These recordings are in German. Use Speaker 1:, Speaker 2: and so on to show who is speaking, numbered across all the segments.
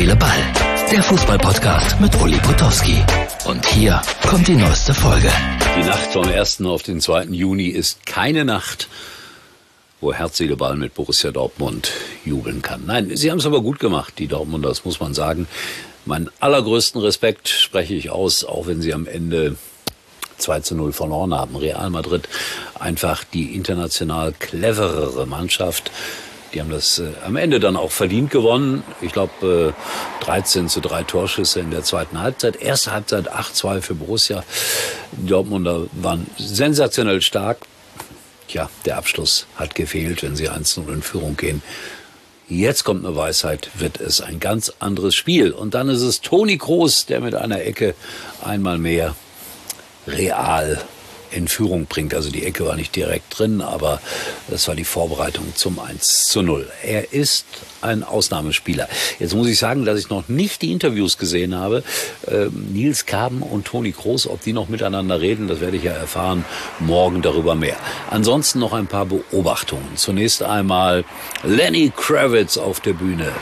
Speaker 1: Seele, Ball. Der Fußball-Podcast mit Uli Potowski. Und hier kommt die neueste Folge.
Speaker 2: Die Nacht vom 1. auf den 2. Juni ist keine Nacht, wo Herz, Seele, Ball mit Borussia Dortmund jubeln kann. Nein, sie haben es aber gut gemacht, die Dortmunder, das muss man sagen. Meinen allergrößten Respekt spreche ich aus, auch wenn sie am Ende 2:0 verloren haben. Real Madrid, einfach die international cleverere Mannschaft. Die haben das am Ende dann auch verdient gewonnen. Ich glaube 13:3 Torschüsse in der zweiten Halbzeit. Erste Halbzeit 8:2 für Borussia. Die Dortmunder waren sensationell stark. Tja, der Abschluss hat gefehlt, wenn sie 1:0 in Führung gehen. Jetzt kommt eine Weisheit, wird es ein ganz anderes Spiel. Und dann ist es Toni Kroos, der mit einer Ecke einmal mehr Real in Führung bringt. Also die Ecke war nicht direkt drin, aber das war die Vorbereitung zum 1:0. Er ist ein Ausnahmespieler. Jetzt muss ich sagen, dass ich noch nicht die Interviews gesehen habe. Nils Kaben und Toni Kroos, ob die noch miteinander reden, das werde ich ja erfahren. Morgen darüber mehr. Ansonsten noch ein paar Beobachtungen. Zunächst einmal Lenny Kravitz auf der Bühne.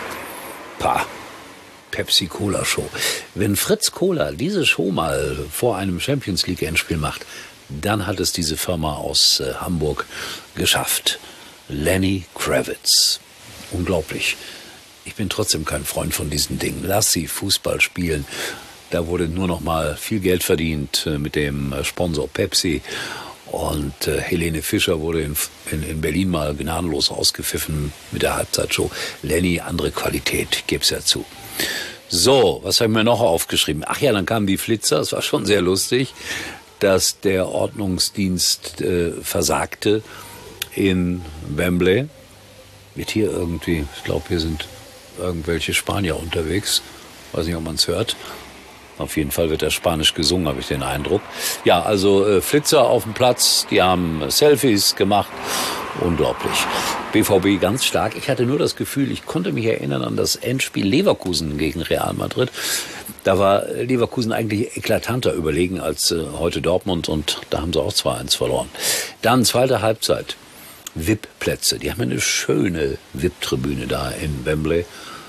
Speaker 2: Pepsi-Cola-Show. Wenn Fritz Cola diese Show mal vor einem Champions-League-Endspiel macht, dann hat es diese Firma aus Hamburg geschafft. Lenny Kravitz. Unglaublich. Ich bin trotzdem kein Freund von diesen Dingen. Lass sie Fußball spielen. Da wurde nur noch mal viel Geld verdient mit dem Sponsor Pepsi. Und Helene Fischer wurde in Berlin mal gnadenlos ausgepfiffen mit der Halbzeitshow. Lenny, andere Qualität, gib's ja zu. So, was habe ich mir noch aufgeschrieben? Ach ja, dann kamen die Flitzer, es war schon sehr lustig, dass der Ordnungsdienst versagte in Wembley. Wird hier irgendwie, ich glaube, hier sind irgendwelche Spanier unterwegs, weiß nicht, ob man es hört. Auf jeden Fall wird da Spanisch gesungen, habe ich den Eindruck. Ja, also Flitzer auf dem Platz, die haben Selfies gemacht. Unglaublich. BVB ganz stark. Ich hatte nur das Gefühl, ich konnte mich erinnern an das Endspiel Leverkusen gegen Real Madrid. Da war Leverkusen eigentlich eklatanter überlegen als heute Dortmund und da haben sie auch 2:1 verloren. Dann zweite Halbzeit. VIP-Plätze. Die haben eine schöne VIP-Tribüne da in Wembley.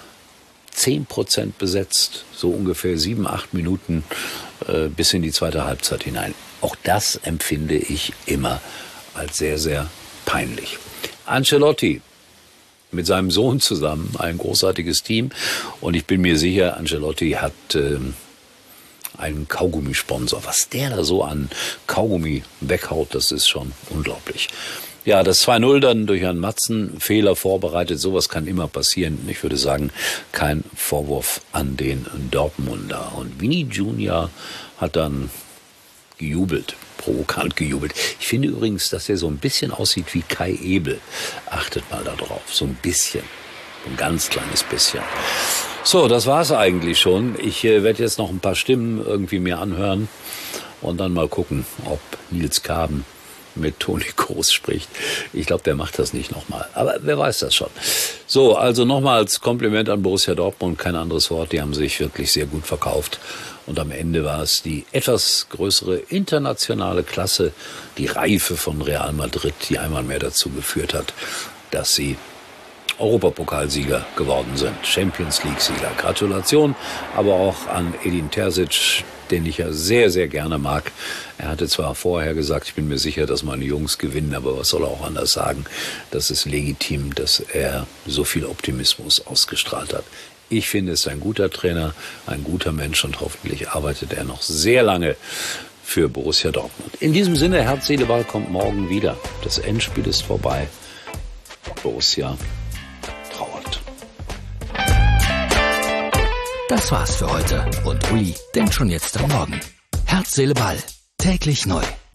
Speaker 2: 10% besetzt, so ungefähr 7-8 Minuten bis in die zweite Halbzeit hinein. Auch das empfinde ich immer als sehr, sehr peinlich. Ancelotti mit seinem Sohn zusammen, ein großartiges Team. Und ich bin mir sicher, Ancelotti hat einen Kaugummisponsor. Was der da so an Kaugummi weghaut, das ist schon unglaublich. Ja, das 2:0 dann durch einen Matzen-Fehler vorbereitet. Sowas kann immer passieren. Ich würde sagen, kein Vorwurf an den Dortmunder. Und Vini Junior hat dann gejubelt, provokant gejubelt. Ich finde übrigens, dass er so ein bisschen aussieht wie Kai Ebel. Achtet mal da drauf, so ein bisschen, ein ganz kleines bisschen. So, das war's eigentlich schon. Ich werde jetzt noch ein paar Stimmen irgendwie mir anhören und dann mal gucken, ob Nils Kaben mit Toni Kroos spricht. Ich glaube, der macht das nicht nochmal. Aber wer weiß das schon. So, also nochmals Kompliment an Borussia Dortmund. Kein anderes Wort. Die haben sich wirklich sehr gut verkauft. Und am Ende war es die etwas größere internationale Klasse, die Reife von Real Madrid, die einmal mehr dazu geführt hat, dass sie Europapokalsieger geworden sind. Champions League-Sieger. Gratulation aber auch an Edin Terzic, den ich ja sehr, sehr gerne mag. Er hatte zwar vorher gesagt, ich bin mir sicher, dass meine Jungs gewinnen, aber was soll er auch anders sagen? Das ist legitim, dass er so viel Optimismus ausgestrahlt hat. Ich finde, es ist ein guter Trainer, ein guter Mensch und hoffentlich arbeitet er noch sehr lange für Borussia Dortmund. In diesem Sinne, Herz, Seele, Ball kommt morgen wieder. Das Endspiel ist vorbei. Borussia trauert.
Speaker 1: Das war's für heute. Und Uli denkt schon jetzt am Morgen. Herz, Seele, Ball. Täglich neu.